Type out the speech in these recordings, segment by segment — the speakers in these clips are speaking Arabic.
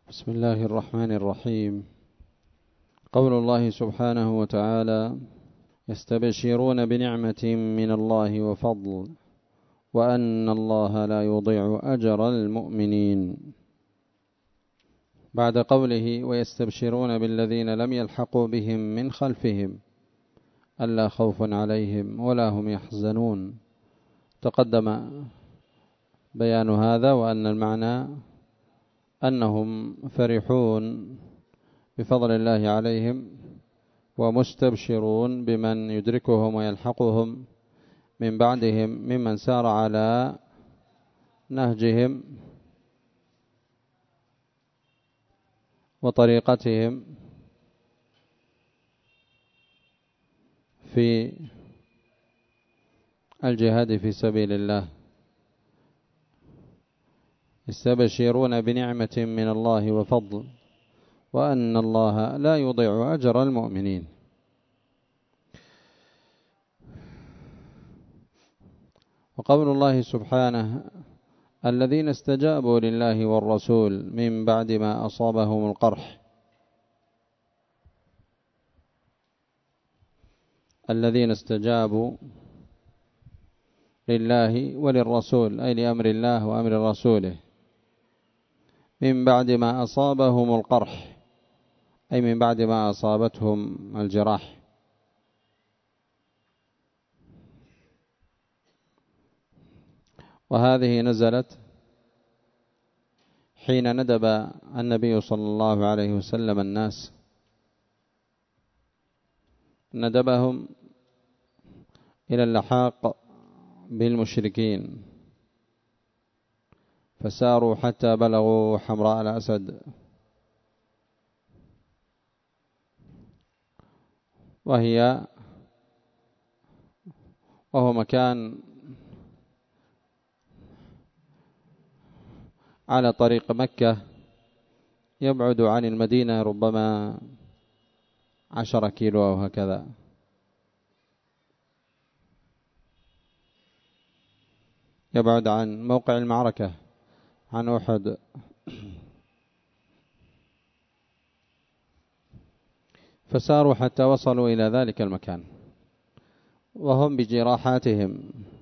بسم الله الرحمن الرحيم. قول الله سبحانه وتعالى: يستبشرون بنعمة من الله وفضل وأن الله لا يضيع أجر المؤمنين. بعد قوله: ويستبشرون بالذين لم يلحقوا بهم من خلفهم ألا خوف عليهم ولا هم يحزنون، تقدم بيان هذا، وأن المعنى أنهم فرحون بفضل الله عليهم ومستبشرون بمن يدركهم ويلحقهم من بعدهم ممن سار على نهجهم وطريقتهم في الجهاد في سبيل الله. يستبشرون بنعمة من الله وفضل وأن الله لا يضيع أجر المؤمنين. وقول الله سبحانه: الذين استجابوا لله والرسول من بعد ما أصابهم القرح. الذين استجابوا لله وللرسول، أي لأمر الله وأمر رسوله، من بعد ما أصابهم القرح، أي من بعد ما أصابتهم الجراح. وهذه نزلت حين ندب النبي صلى الله عليه وسلم الناس، ندبهم إلى اللحاق بالمشركين، فساروا حتى بلغوا حمراء الأسد، وهو مكان على طريق مكة يبعد عن المدينة ربما 10 كيلو أو هكذا. يبعد عن موقع المعركة، عن أحد. فساروا حتى وصلوا إلى ذلك المكان وهم بجراحاتهم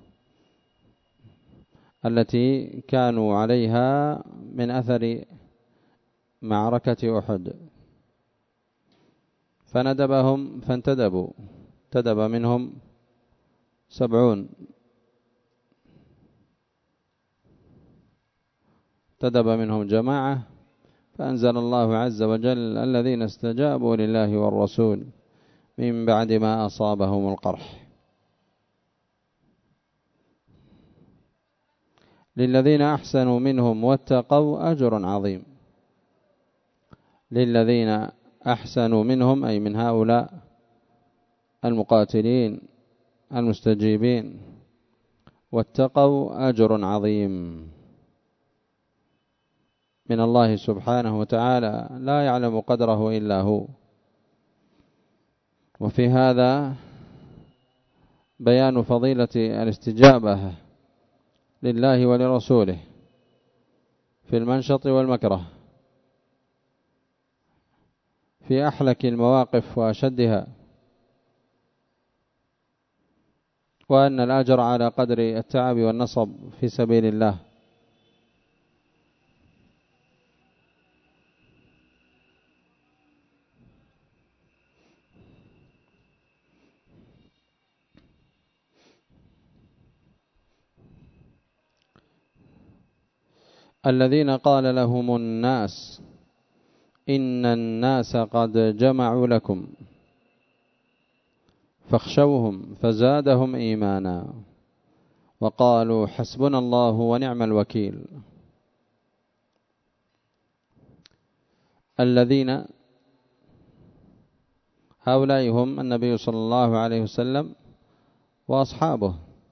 التي كانوا عليها من أثر معركة أحد. فندبهم فانتدبوا، تدب منهم 70، تدب منهم جماعة، فأنزل الله عز وجل: الذين استجابوا لله والرسول من بعد ما أصابهم القرح. للذين أحسنوا منهم واتقوا أجر عظيم. للذين أحسنوا منهم، أي من هؤلاء المقاتلين المستجيبين، واتقوا أجر عظيم من الله سبحانه وتعالى لا يعلم قدره إلا هو. وفي هذا بيان فضيلة الاستجابة لله ولرسوله في المنشط والمكره، في أحلك المواقف وأشدها، وأن الأجر على قدر التعب والنصب في سبيل الله. الذين قال لهم الناس إن الناس قد جمعوا لكم فاخشوهم فزادهم إيمانا وقالوا حسبنا الله ونعم الوكيل. الذين هؤلاء هم النبي صلى الله عليه وسلم وأصحابه.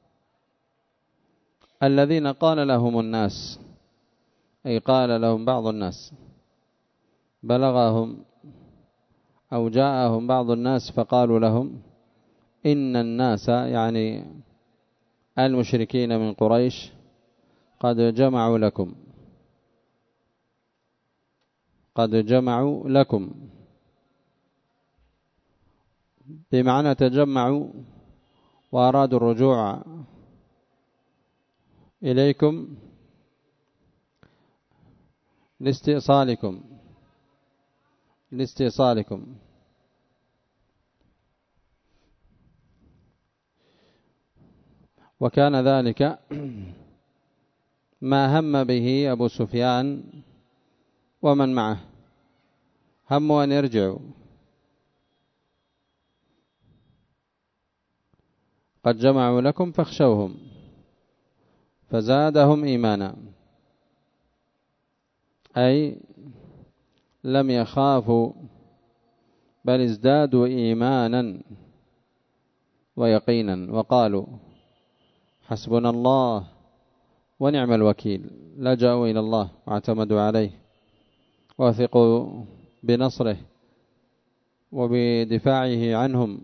الذين قال لهم الناس، أي قال لهم بعض الناس، بلغهم أو جاءهم بعض الناس فقالوا لهم إن الناس، يعني المشركين من قريش، قد جمعوا لكم. قد جمعوا لكم، بمعنى تجمعوا وأرادوا الرجوع إليكم لاستئصالكم. وكان ذلك ما هم به أبو سفيان ومن معه، هموا أن يرجعوا، قد جمعوا لكم فاخشوهم فزادهم إيمانا، أي لم يخافوا بل ازدادوا إيمانا ويقينا، وقالوا حسبنا الله ونعم الوكيل. لجأوا إلى الله واعتمدوا عليه وثقوا بنصره وبدفاعه عنهم.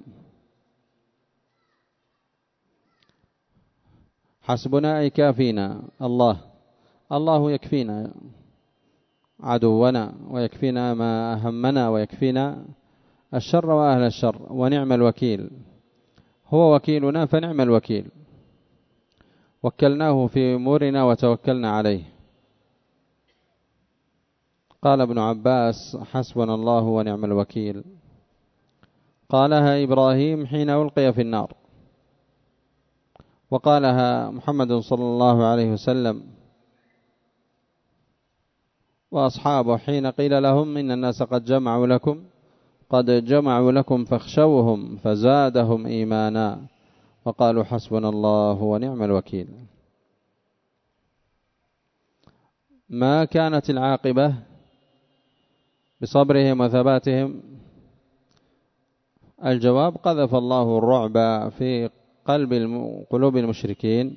حسبنا أي كافينا، الله يكفينا عدونا ويكفينا ما أهمنا ويكفينا الشر وأهل الشر، ونعم الوكيل، هو وكيلنا فنعم الوكيل، وكلناه في أمورنا وتوكلنا عليه. قال ابن عباس حسبنا الله ونعم الوكيل، قالها إبراهيم حين ألقي في النار، وقالها محمد صلى الله عليه وسلم وأصحابه حين قيل لهم إن الناس قد جمعوا لكم فاخشوهم فزادهم إيمانا وقالوا حسبنا الله ونعم الوكيل. ما كانت العاقبة بصبرهم وثباتهم؟ الجواب قذف الله الرعب في قلوب المشركين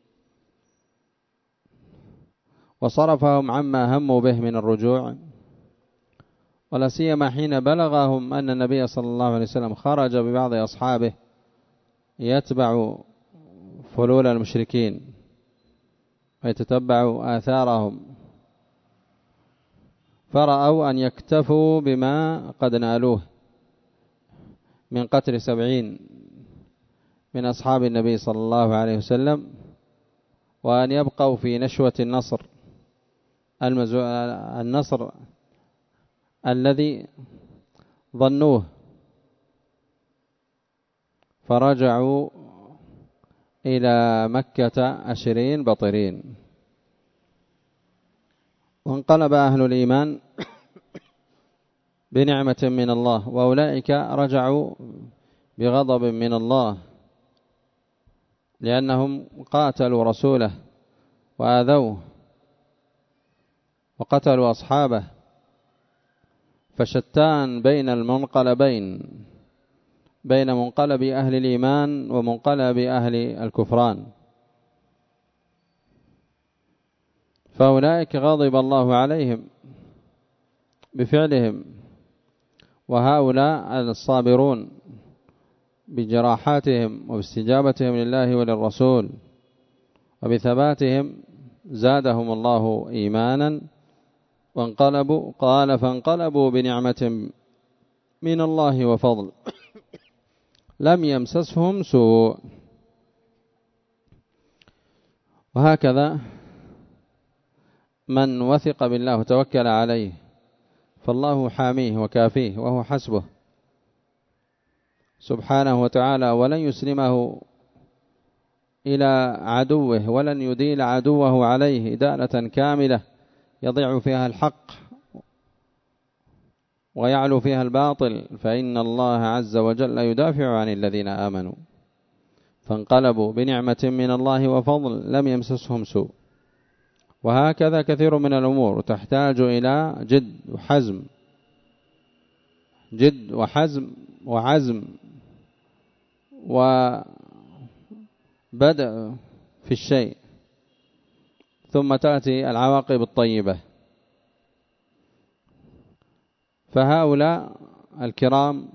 وصرفهم عما هموا به من الرجوع، ولا سيما حين بلغهم أن النبي صلى الله عليه وسلم خرج ببعض أصحابه يتبع فلول المشركين ويتتبع آثارهم، فرأوا أن يكتفوا بما قد نالوه من قتل 70 من أصحاب النبي صلى الله عليه وسلم، وأن يبقوا في نشوة النصر الذي ظنوه، فرجعوا إلى مكة أشرين بطرين. وانقلب أهل الإيمان بنعمة من الله، وأولئك رجعوا بغضب من الله لأنهم قاتلوا رسوله وآذوه وقتلوا أصحابه. فشتان بين المنقلبين، بين منقلب أهل الإيمان ومنقلب أهل الكفران. فأولئك غضب الله عليهم بفعلهم، وهؤلاء الصابرون بجراحاتهم وباستجابتهم لله وللرسول وبثباتهم زادهم الله إيمانا وانقلبوا. قال فانقلبوا بنعمة من الله وفضل لم يمسسهم سوء. وهكذا من وثق بالله وتوكل عليه فالله حاميه وكافيه وهو حسبه سبحانه وتعالى، ولن يسلمه إلى عدوه ولن يديل عدوه عليه إدالة كاملة يضيع فيها الحق ويعلو فيها الباطل، فإن الله عز وجل يدافع عن الذين آمنوا. فانقلبوا بنعمة من الله وفضل لم يمسسهم سوء. وهكذا كثير من الأمور تحتاج إلى جد وحزم وعزم وبدء في الشيء، ثم تأتي العواقب الطيبة. فهؤلاء الكرام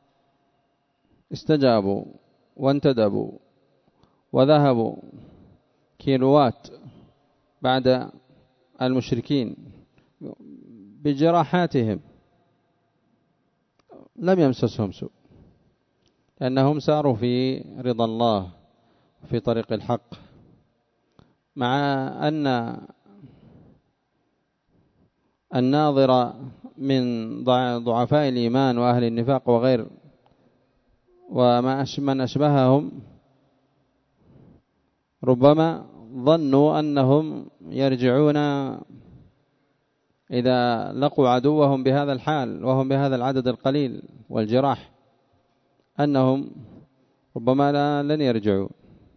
استجابوا وانتدبوا وذهبوا كيلوات بعد المشركين بجراحاتهم لم يمسسهم سوء، لأنهم ساروا في رضا الله في طريق الحق، مع أن الناظر من ضعفاء الإيمان وأهل النفاق وغير ومن أشبههم ربما ظنوا أنهم يرجعون إذا لقوا عدوهم بهذا الحال وهم بهذا العدد القليل والجراح، أنهم ربما لن يرجعوا،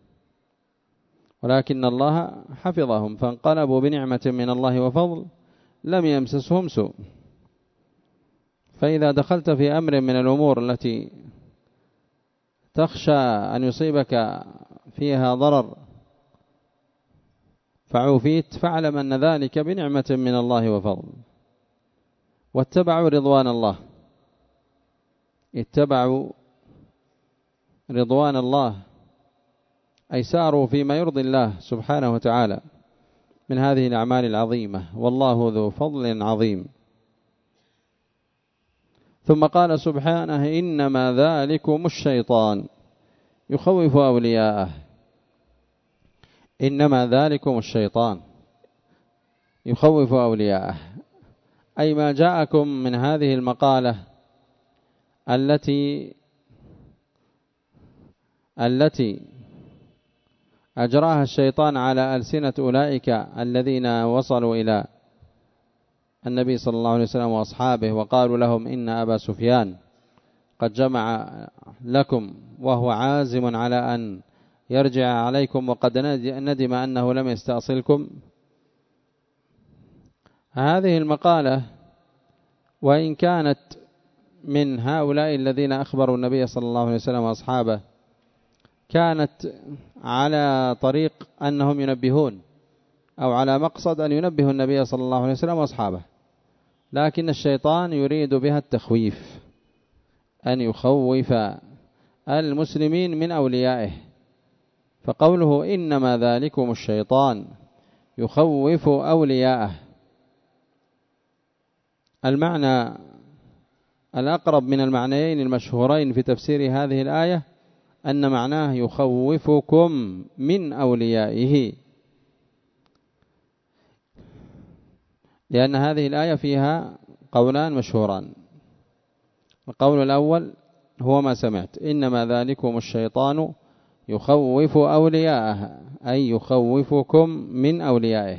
ولكن الله حفظهم فانقلبوا بنعمة من الله وفضل لم يمسسهم سوء. فإذا دخلت في أمر من الأمور التي تخشى أن يصيبك فيها ضرر فعوفيت، فاعلم أن ذلك بنعمة من الله وفضل. واتبعوا رضوان الله، اتبعوا رضوان الله أي ساروا فيما يرضي الله سبحانه وتعالى من هذه الأعمال العظيمة، والله ذو فضل عظيم. ثم قال سبحانه إنما ذلكم الشيطان يخوف أولياءه. إنما ذلكم الشيطان يخوف أولياءه، أي ما جاءكم من هذه المقالة التي أجراها الشيطان على ألسنة أولئك الذين وصلوا إلى النبي صلى الله عليه وسلم وأصحابه وقالوا لهم إن أبا سفيان قد جمع لكم وهو عازم على أن يرجع عليكم وقد ندم أنه لم يستأصلكم. هذه المقالة وإن كانت من هؤلاء الذين أخبروا النبي صلى الله عليه وسلم وأصحابه كانت على طريق أنهم ينبهون أو على مقصد أن ينبهوا النبي صلى الله عليه وسلم وأصحابه، لكن الشيطان يريد بها التخويف، أن يخوف المسلمين من أوليائه. فقوله إنما ذلكم الشيطان يخوف أولياءه، المعنى الأقرب من المعنيين المشهورين في تفسير هذه الآية أن معناه يخوفكم من أوليائه، لأن هذه الآية فيها قولان مشهوران. القول الأول هو ما سمعت، إنما ذلكم الشيطان يخوف أولياءه، أي يخوفكم من أوليائه،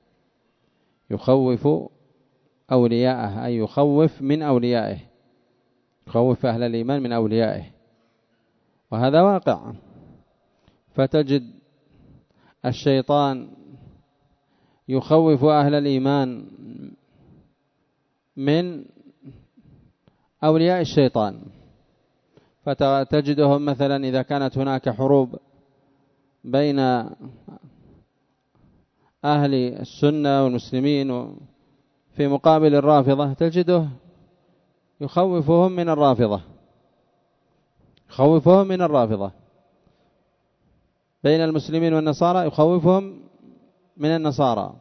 يخوف أولياءه أي يخوف من أوليائه، يخوف أهل الإيمان من أوليائه. وهذا واقع، فتجد الشيطان يخوف أهل الإيمان من أولياء الشيطان، فتجدهم مثلا إذا كانت هناك حروب بين أهل السنة والمسلمين في مقابل الرافضة تجده يخوفهم من الرافضة، يخوفهم من الرافضة. بين المسلمين والنصارى يخوفهم من النصارى،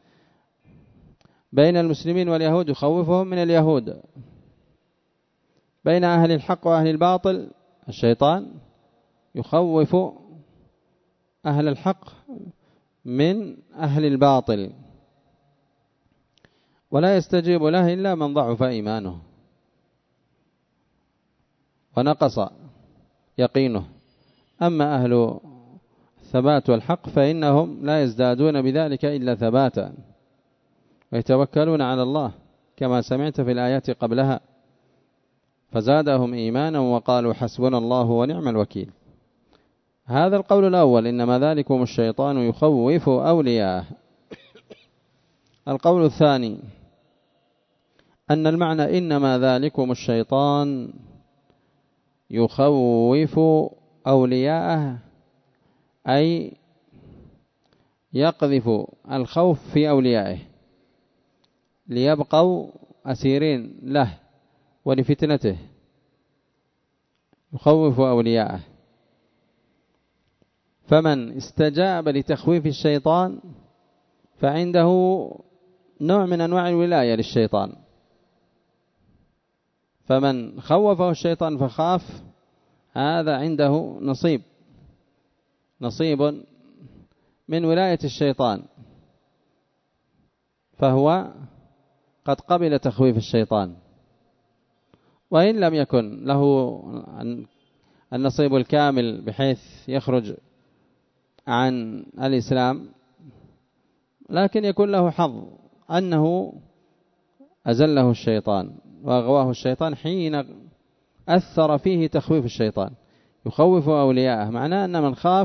بين المسلمين واليهود يخوفهم من اليهود، بين أهل الحق وأهل الباطل الشيطان يخوف أهل الحق من أهل الباطل، ولا يستجيب له إلا من ضعف إيمانه ونقص يقينه. أما أهل الثبات والحق فإنهم لا يزدادون بذلك إلا ثباتا، ويتوكلون على الله كما سمعت في الآيات قبلها، فزادهم إيمانا وقالوا حسبنا الله ونعم الوكيل. هذا القول الأول، إنما ذلكم الشيطان يخوف أولياءه. القول الثاني أن المعنى إنما ذلكم الشيطان يخوف أولياءه، أي يقذف الخوف في أوليائه ليبقوا أسيرين له ولفتنته، يخوف أولياءه. فمن استجاب لتخويف الشيطان فعنده نوع من أنواع الولاية للشيطان. فمن خوفه الشيطان فخاف هذا عنده نصيب من ولاية الشيطان، فهو قد قبل تخويف الشيطان، وإن لم يكن له النصيب الكامل بحيث يخرج عن الإسلام، لكن يكون له حظ أنه أزله الشيطان وأغواه الشيطان حين أثر فيه تخويف الشيطان. يخوف أولياءه، معناه أن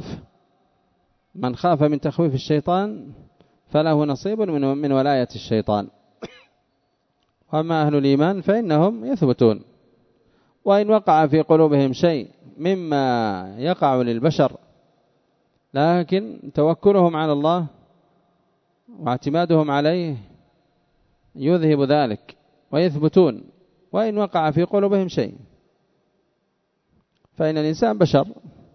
من خاف من تخويف الشيطان فله نصيب من ولاية الشيطان. وأما أهل الإيمان فإنهم يثبتون، وإن وقع في قلوبهم شيء مما يقع للبشر، لكن توكلهم على الله واعتمادهم عليه يذهب ذلك ويثبتون. وإن وقع في قلوبهم شيء، فإن الإنسان بشر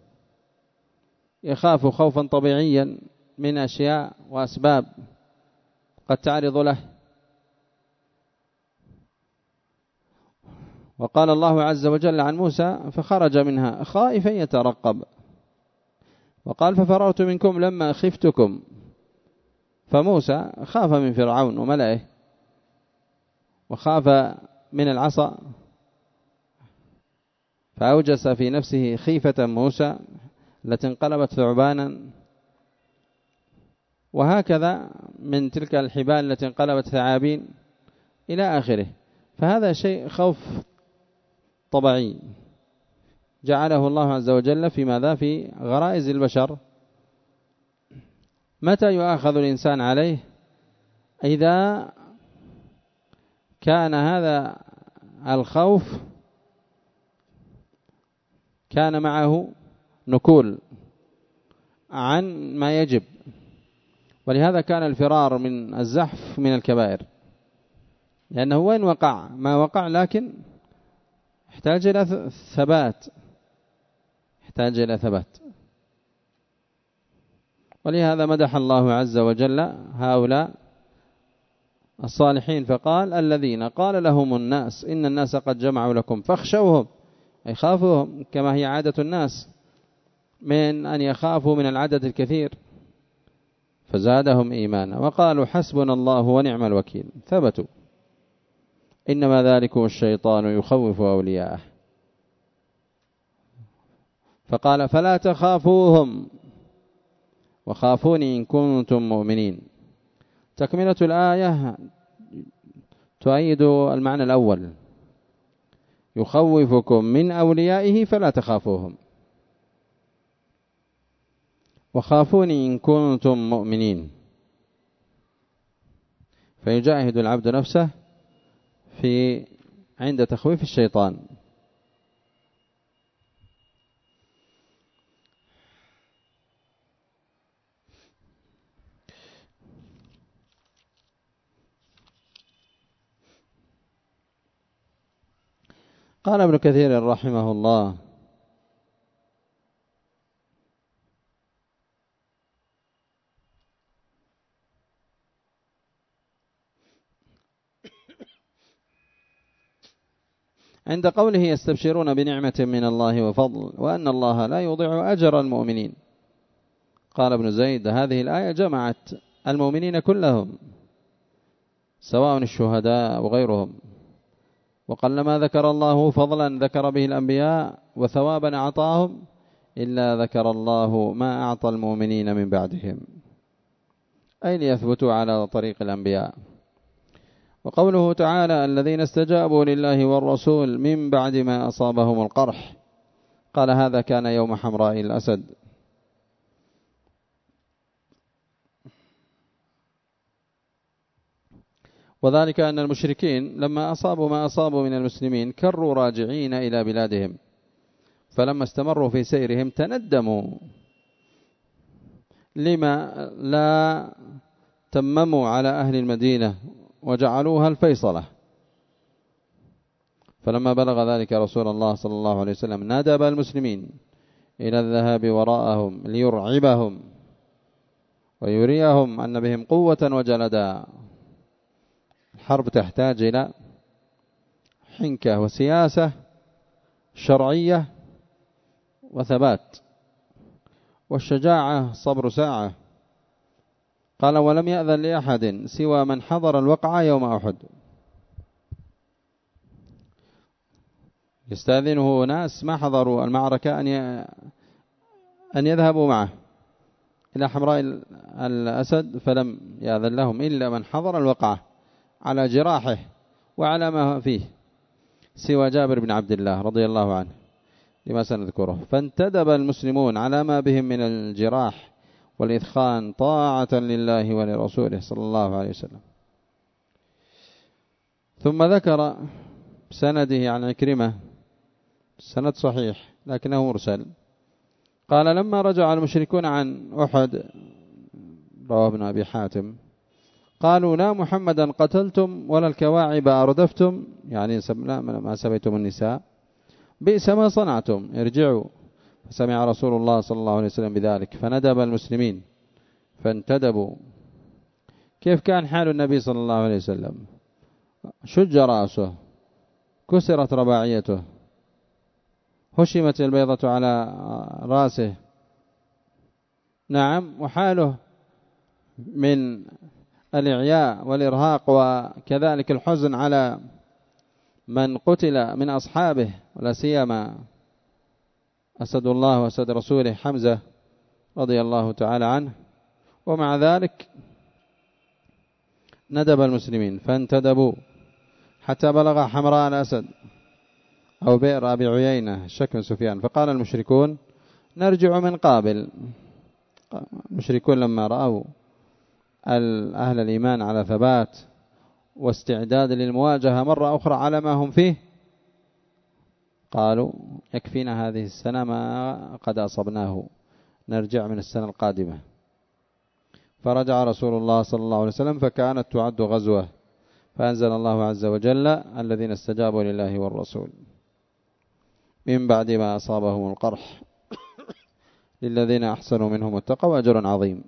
يخاف خوفا طبيعيا من أشياء وأسباب قد تعرض له. وقال الله عز وجل عن موسى: فخرج منها خائفا يترقب، وقال: ففررت منكم لما خفتكم. فموسى خاف من فرعون وملئه، وخاف من العصا، فأوجس في نفسه خيفة موسى التي انقلبت ثعبانا، وهكذا من تلك الحبال التي انقلبت ثعابين إلى آخره. فهذا شيء خوف طبيعي جعله الله عز وجل في ماذا؟ في غرائز البشر. متى يؤاخذ الإنسان عليه؟ إذا كان هذا الخوف كان معه نكول عن ما يجب، ولهذا كان الفرار من الزحف من الكبائر، لأنه وين وقع ما وقع، لكن يحتاج إلى ثبات. ولهذا مدح الله عز وجل هؤلاء الصالحين فقال: الذين قال لهم الناس إن الناس قد جمعوا لكم فاخشوهم، أي خافوهم كما هي عادة الناس من أن يخافوا من العدد الكثير، فزادهم إيمانا وقالوا حسبنا الله ونعم الوكيل. ثبتوا. إنما ذلكم الشيطان يخوف أولياءه. فقال: فلا تخافوهم وخافوني إن كنتم مؤمنين. تكملة الآية تؤيد المعنى الأول: يخوفكم من أوليائه فلا تخافوهم، وخافوني إن كنتم مؤمنين. فيجاهد العبد نفسه عند تخويف الشيطان. قال ابن كثير رحمه الله: عند قوله يستبشرون بنعمة من الله وفضل وأن الله لا يضيع أجر المؤمنين، قال ابن زيد: هذه الآية جمعت المؤمنين كلهم سواء الشهداء وغيرهم، وقلما ذكر الله فضلا ذكر به الأنبياء وثوابا أعطاهم إلا ذكر الله ما أعطى المؤمنين من بعدهم، أي ليثبتوا على طريق الأنبياء. وقوله تعالى: الذين استجابوا لله والرسول من بعد ما أصابهم القرح، قال: هذا كان يوم حمراء الأسد. وذلك أن المشركين لما أصابوا ما أصابوا من المسلمين كروا راجعين إلى بلادهم، فلما استمروا في سيرهم تندموا لما لا تمموا على أهل المدينة وجعلوها الفيصلة. فلما بلغ ذلك رسول الله صلى الله عليه وسلم ندب المسلمين إلى الذهاب وراءهم ليرعبهم ويريهم أن بهم قوة وجلدا، الحرب تحتاج إلى حنكة وسياسة شرعية وثبات، والشجاعة صبر ساعة. قال ولم يأذن لأحد سوى من حضر الوقعة يوم أحد. يستأذنه ناس ما حضروا المعركة أن يذهبوا معه إلى حمراء الأسد، فلم يأذن لهم إلا من حضر الوقعة على جراحه وعلى ما فيه، سوى جابر بن عبد الله رضي الله عنه لما سنذكره. فانتدب المسلمون على ما بهم من الجراح والإثخان طاعة لله ولرسوله صلى الله عليه وسلم. ثم ذكر بسنده عن عكرمة، سند صحيح لكنه مرسل، قال لما رجع المشركون عن أحد، رواه ابن أبي حاتم، قالوا لا محمدا قتلتم ولا الكواعب أردفتم، يعني ما سبيتم النساء، بئس ما صنعتم ارجعوا. فسمع رسول الله صلى الله عليه وسلم بذلك فندب المسلمين فانتدبوا. كيف كان حال النبي صلى الله عليه وسلم؟ شج رأسه، كسرت رباعيته، هشمت البيضة على رأسه، نعم، وحاله من الإعياء والإرهاق وكذلك الحزن على من قتل من أصحابه، ولا سيما أسد الله وأسد رسوله حمزة رضي الله تعالى عنه. ومع ذلك ندب المسلمين فانتدبوا حتى بلغ حمراء الأسد أو بئر أبي عيينة شك من سفيان، فقال المشركون نرجع من قابل. المشركون لما رأوا أهل الإيمان على ثبات واستعداد للمواجهة مرة أخرى على ما هم فيه، قالوا يكفينا هذه السنة ما قد أصبناه، نرجع من السنة القادمة. فرجع رسول الله صلى الله عليه وسلم فكانت تعد غزوة، فأنزل الله عز وجل الذين استجابوا لله والرسول من بعد ما أصابهم القرح للذين أحسنوا منهم اتقوا أجر عظيم.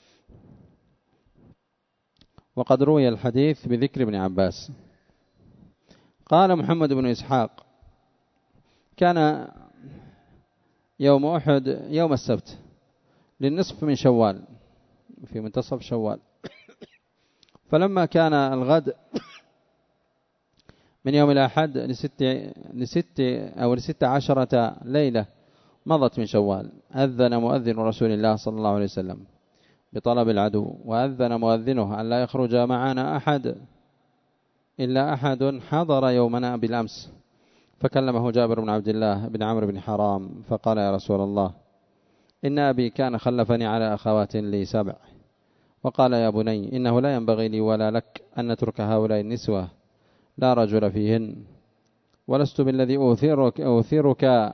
وقد روي الحديث بذكر ابن عباس. قال محمد بن إسحاق كان يوم أحد يوم السبت للنصف من شوال، في منتصف شوال، فلما كان الغد من يوم الأحد لست عشرة ليلة مضت من شوال، أذن مؤذن رسول الله صلى الله عليه وسلم بطلب العدو، وأذن مؤذنه أن لا يخرج معنا أحد إلا أحد حضر يومنا بالأمس. فكلمه جابر بن عبد الله بن عمرو بن حرام فقال يا رسول الله إن أبي كان خلفني على أخوات لي 7، وقال يا بني إنه لا ينبغي لي ولا لك أن نترك هؤلاء النسوة لا رجل فيهن، ولست بالذي أوثرك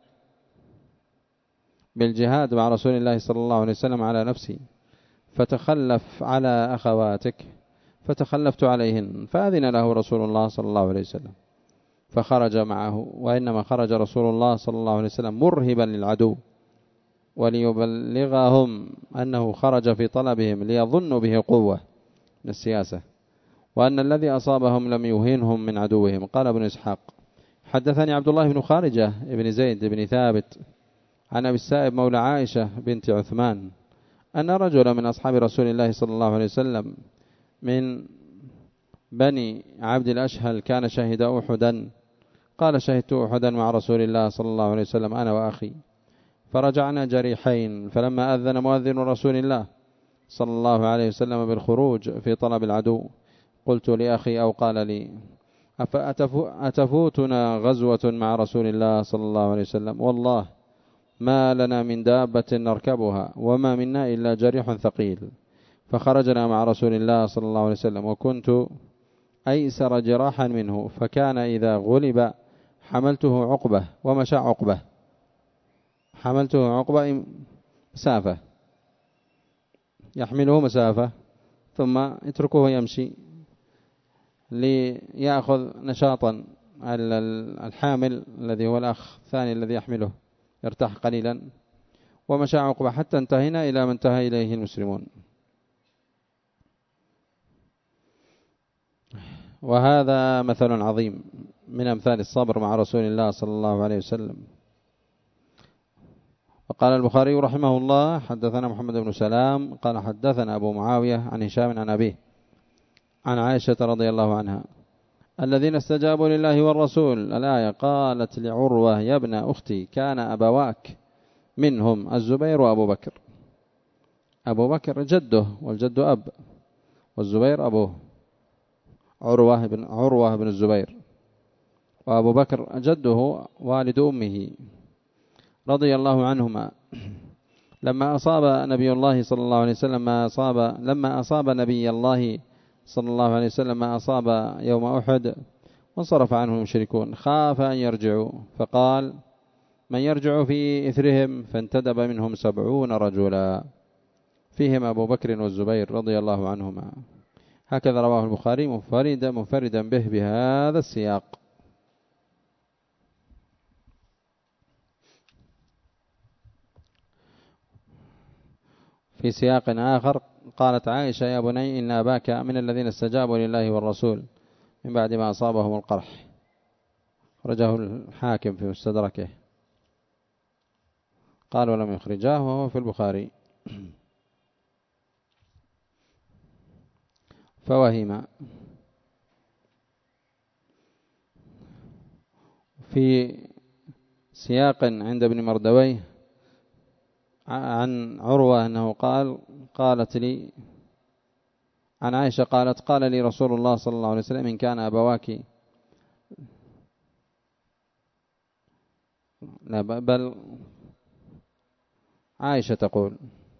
بالجهاد مع رسول الله صلى الله عليه وسلم على نفسي، فتخلف على أخواتك. فتخلفت عليهن، فأذن له رسول الله صلى الله عليه وسلم فخرج معه. وإنما خرج رسول الله صلى الله عليه وسلم مرهبا للعدو وليبلغهم أنه خرج في طلبهم ليظنوا به قوة من السياسة، وأن الذي أصابهم لم يهينهم من عدوهم. قال ابن إسحاق حدثني عبد الله بن خارجة بن زيد بن ثابت عن أبي السائب مولى عائشة بنت عثمان أن رجلا من أصحاب رسول الله صلى الله عليه وسلم من بني عبد الأشهل كان شهد أحدا، قال شهدت أحدا مع رسول الله صلى الله عليه وسلم أنا وأخي، فرجعنا جريحين، فلما أذن مؤذن رسول الله صلى الله عليه وسلم بالخروج في طلب العدو قلت لأخي أو قال لي أتفوتنا غزوة مع رسول الله صلى الله عليه وسلم؟ والله ما لنا من دابة نركبها وما منا إلا جريح ثقيل. فخرجنا مع رسول الله صلى الله عليه وسلم وكنت أيسر جراحا منه، فكان إذا غلب حملته عقبة ومشى عقبة، حملته عقبة مسافة، يحمله مسافة ثم يتركه يمشي ليأخذ نشاطا الحامل الذي هو الأخ الثاني الذي يحمله يرتاح قليلا، ومشى عقبة حتى انتهينا إلى ما انتهى إليه المسلمون. وهذا مثل عظيم من أمثال الصبر مع رسول الله صلى الله عليه وسلم. وقال البخاري رحمه الله حدثنا محمد بن سلام قال حدثنا أبو معاوية عن هشام عن أبيه عن عائشة رضي الله عنها الذين استجابوا لله والرسول الآية قالت لعروة يا ابن أختي كان أبواك منهم الزبير وأبو بكر. أبو بكر جده والجد أب، والزبير أبوه عروة بن الزبير، وأبو بكر جده والد أمه رضي الله عنهما. لما أصاب نبي الله صلى الله عليه وسلم لما أصاب نبي الله صلى الله عليه وسلم ما أصاب يوم أحد وانصرف عنه المشركون خاف أن يرجعوا فقال من يرجع في إثرهم فانتدب منهم 70 رجلا فيهم أبو بكر والزبير رضي الله عنهما. هكذا رواه البخاري منفردا به بهذا السياق. في سياق آخر قالت عائشة يا بني إن أباك من الذين استجابوا لله والرسول من بعد ما أصابهم القرح. خرجه الحاكم في مستدركه قال ولم يخرجاه وهو في البخاري. فوهم في سياق عند ابن مردويه عن عروة أنه قالت لي عن عائشة قالت قال لي رسول الله صلى الله عليه وسلم إن كان أبواك لا بل عائشة تقول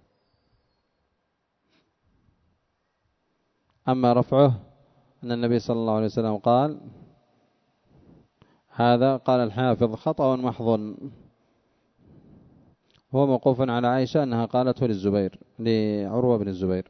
أما رفعه أن النبي صلى الله عليه وسلم قال هذا قال الحافظ خطأ محض هو موقوف على عائشة أنها قالته لعروة بن الزبير.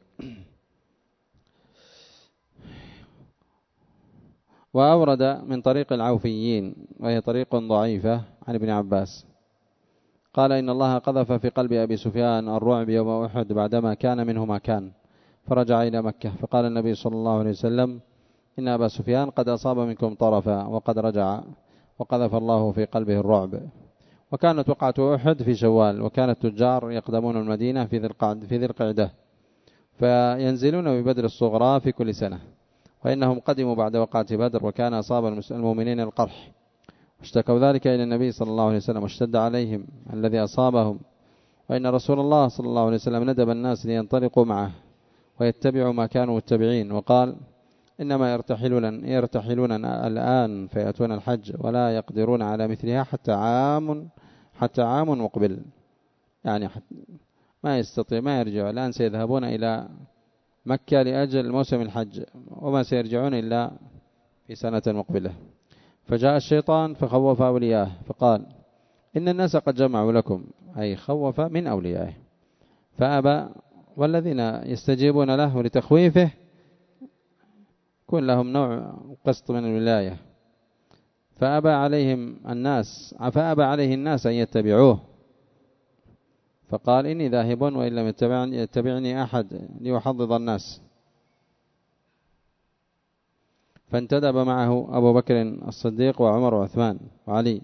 وأورد من طريق العوفيين وهي طريق ضعيفة عن ابن عباس قال إن الله قذف في قلب أبي سفيان الرعب يوم أحد بعدما كان منه ما كان فرجع إلى مكة فقال النبي صلى الله عليه وسلم إن أبا سفيان قد أصاب منكم طرفا وقد رجع وقذف الله في قلبه الرعب. وكانت وقعة أحد في شوال وكان التجار يقدمون المدينة في ذي القعدة فينزلون ببدر الصغرى في كل سنة وإنهم قدموا بعد وقعة بدر وكان أصاب المؤمنين القرح واشتكوا ذلك إلى النبي صلى الله عليه وسلم واشتد عليهم الذي أصابهم وإن رسول الله صلى الله عليه وسلم ندب الناس لينطلقوا معه ويتبعوا ما كانوا متبعين وقال إنما يرتحلون الآن فيأتون الحج ولا يقدرون على مثلها حتى عام مقبل يعني ما يرجعوا الآن سيذهبون إلى مكة لأجل موسم الحج وما سيرجعون إلا في سنة مقبلة. فجاء الشيطان فخوف أولياءه فقال إن الناس قد جمعوا لكم أي خوف من أوليائه فأبى والذين يستجيبون له لتخويفه يكون لهم نوع قسط من الولاية فأبى عليه الناس أن يتبعوه فقال إني ذاهب وإن لم يتبعني أحد ليحضض الناس. فانتدب معه أبو بكر الصديق وعمر وعثمان وعلي.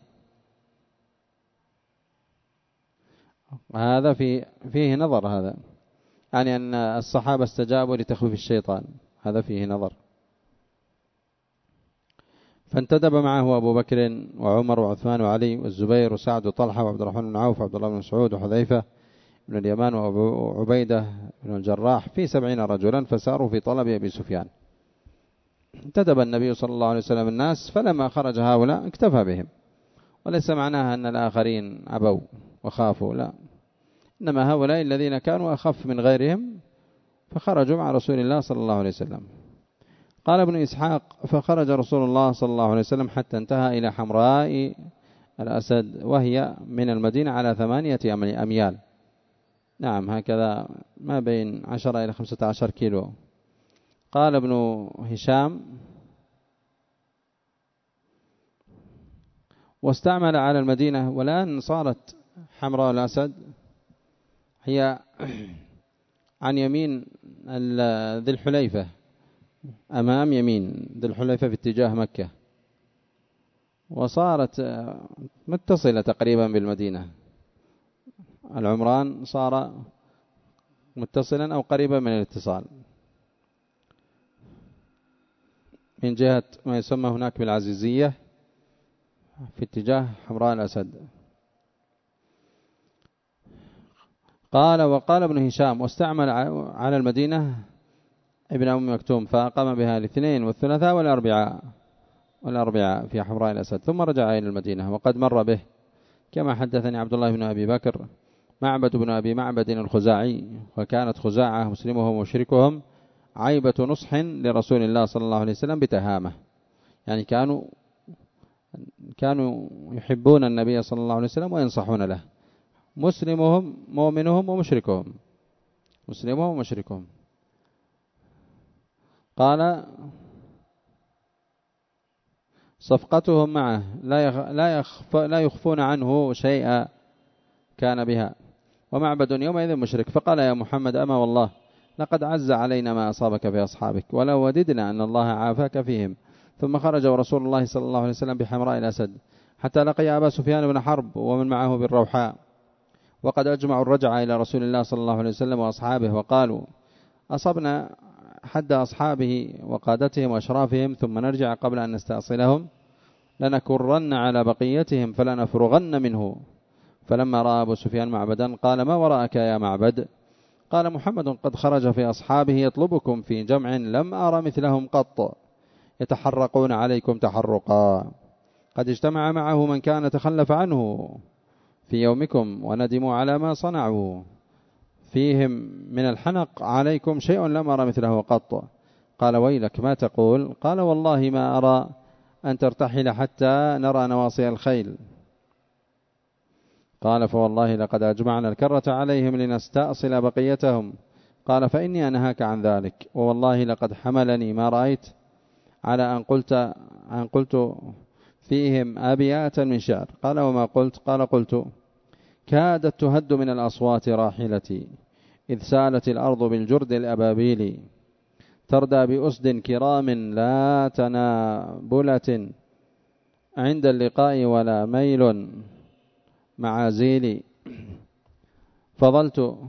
هذا فيه نظر هذا يعني أن الصحابة استجابوا لتخويف الشيطان هذا فيه نظر. فانتدب معه أبو بكر وعمر وعثمان وعلي والزبير وسعد وطلحة وعبد الرحمن بن عوف وعبد الله بن مسعود وحذيفة بن اليمان وعبيدة بن الجراح في 70 رجلا فساروا في طلب أبي سفيان. انتدب النبي صلى الله عليه وسلم الناس فلما خرج هؤلاء اكتفى بهم وليس معناها أن الآخرين أبوا وخافوا لا إنما هؤلاء الذين كانوا أخف من غيرهم فخرجوا مع رسول الله صلى الله عليه وسلم. قال ابن إسحاق فخرج رسول الله صلى الله عليه وسلم حتى انتهى إلى حمراء الأسد وهي من المدينة على 8 أميال نعم هكذا ما بين 10 إلى 15 كيلو. قال ابن هشام واستعمل على المدينة والآن صارت حمراء الأسد هي عن يمين ذي الحليفة أمام يمين ذي الحليفة في اتجاه مكة، وصارت متصلة تقريبا بالمدينة. العمران صار متصلا أو قريبا من الاتصال من جهة ما يسمى هناك بالعزيزية في اتجاه حمراء الأسد. قال وقال ابن هشام واستعمل على المدينة ابن أم مكتوم فأقام بها الاثنين والثلاثاء والأربعاء في حمراء الأسد، ثم رجع إلى المدينة. وقد مر به كما حدثني عبد الله بن أبي بكر معبد بن أبي معبد الخزاعي، وكانت خزاعة مسلمهم ومشركهم عيبة نصح لرسول الله صلى الله عليه وسلم بتهامة، يعني كانوا يحبون النبي صلى الله عليه وسلم وينصحون له، مسلمهم مؤمنهم ومشركهم، مسلمهم ومشركهم. قال صفقتهم معه لا يخفون عنه شيئا كان بها، ومعبد يومئذ مشرك. فقال يا محمد أما والله لقد عز علينا ما أصابك في أصحابك، ولو وددنا أن الله عافاك فيهم. ثم خرج رسول الله صلى الله عليه وسلم بحمراء الأسد حتى لقي أبا سفيان بن حرب ومن معه بالروحاء، وقد أجمعوا الرجعة إلى رسول الله صلى الله عليه وسلم وأصحابه، وقالوا أصبنا حد أصحابه وقادتهم وأشرافهم ثم نرجع قبل أن نستأصلهم، لنكرن على بقيتهم فلنفرغن منه. فلما رأى أبو سفيان معبدا قال ما وراءك يا معبد؟ قال محمد قد خرج في أصحابه يطلبكم في جمع لم أرى مثلهم قط، يتحرقون عليكم تحرقا، قد اجتمع معه من كان تخلف عنه في يومكم وندموا على ما صنعوا فيهم من الحنق عليكم شيء لم أرى مثله قط. قال ويلك ما تقول؟ قال والله ما أرى أن ترتحل حتى نرى نواصي الخيل. قال فوالله لقد أجمعنا الكرة عليهم لنستأصل بقيتهم. قال فإني أنهاك عن ذلك، ووالله لقد حملني ما رأيت على أن قلت فيهم أبياتا من شعر. قال وما قلت؟ قال قلت كادت تهد من الأصوات راحلتي إذ سالت الأرض بالجرد الأبابيل، تردى بأسد كرام لا تنابلة عند اللقاء ولا ميل معازيلي، فظلت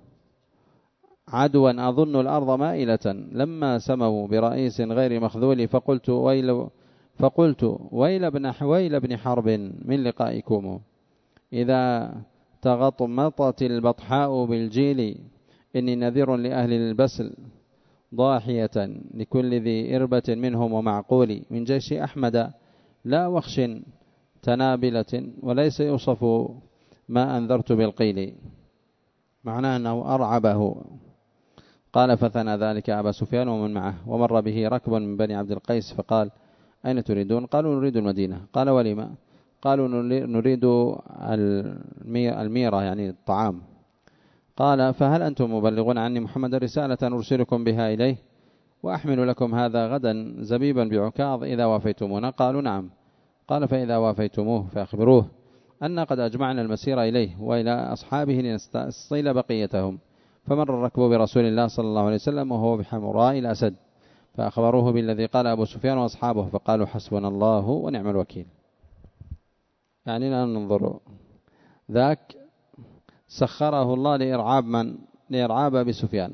عدوا أظن الأرض مائلة لما سموا برئيس غير مخذول، فقلت ويل ابن حرب من لقائكم إذا تغطمطت البطحاء بالجيل، إني نذير لأهل البسل ضاحية لكل ذي إربة منهم ومعقول، من جيش أحمد لا وخش تنابلة وليس يوصف ما أنذرت بالقيل، معناه أنه أرعبه. قال فثنى ذلك أبا سفيان ومن معه، ومر به ركب من بني عبد القيس فقال أين تريدون؟ قالوا نريد المدينة. قال ولما؟ قالوا نريد الميرة يعني الطعام. قال فهل أنتم مبلغون عني محمد رسالة أرسلكم بها إليه وأحمل لكم هذا غدا زبيبا بعكاظ إذا وافيتمونا؟ قالوا نعم. قال فإذا وافيتموه فأخبروه أن قد أجمعنا المسير إليه وإلى أصحابه لنستأصل بقيتهم. فمر الركب برسول الله صلى الله عليه وسلم وهو بحمراء الأسد، فأخبروه بالذي قال أبو سفيان وأصحابه، فقالوا حسبنا الله ونعم الوكيل. يعني لا ننظر ذاك سخره الله لإرعاب أبي سفيان،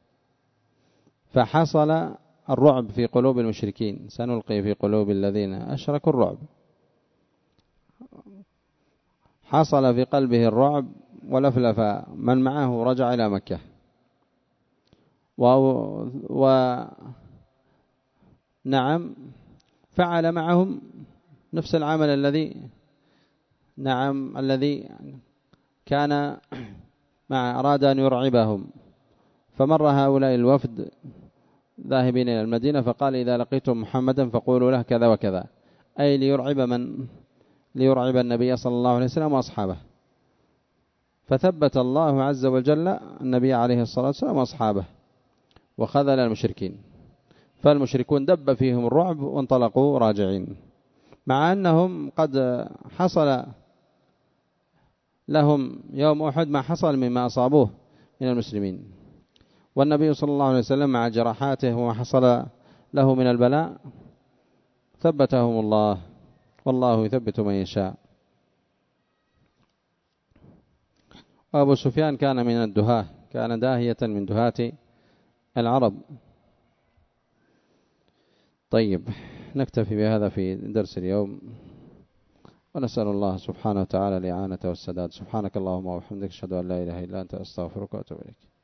فحصل الرعب في قلوب المشركين، سنلقي في قلوب الذين أشركوا الرعب. حصل في قلبه الرعب ولفلف من معه، رجع إلى مكة ونعم فعل معهم نفس العمل الذي كان أراد أن يرعبهم. فمر هؤلاء الوفد ذاهبين إلى المدينة فقال إذا لقيتم محمدا فقولوا له كذا وكذا، أي ليرعب النبي صلى الله عليه وسلم وأصحابه. فثبت الله عز وجل النبي عليه الصلاة والسلام وأصحابه وخذل المشركين، فالمشركون دب فيهم الرعب وانطلقوا راجعين، مع أنهم قد حصل لهم يوم أحد ما حصل مما أصابوه من المسلمين، والنبي صلى الله عليه وسلم مع جراحاته وما حصل له من البلاء ثبتهم الله، والله يثبت من يشاء. وأبو سفيان كان من الدهاة، كان داهية من دهاة العرب. طيب، نكتفي بهذا في درس اليوم، ونسأل الله سبحانه وتعالى الإعانة والسداد. سبحانك اللهم وبحمدك، أشهد أن لا إله إلا أنت، أستغفرك وأتوب إليك.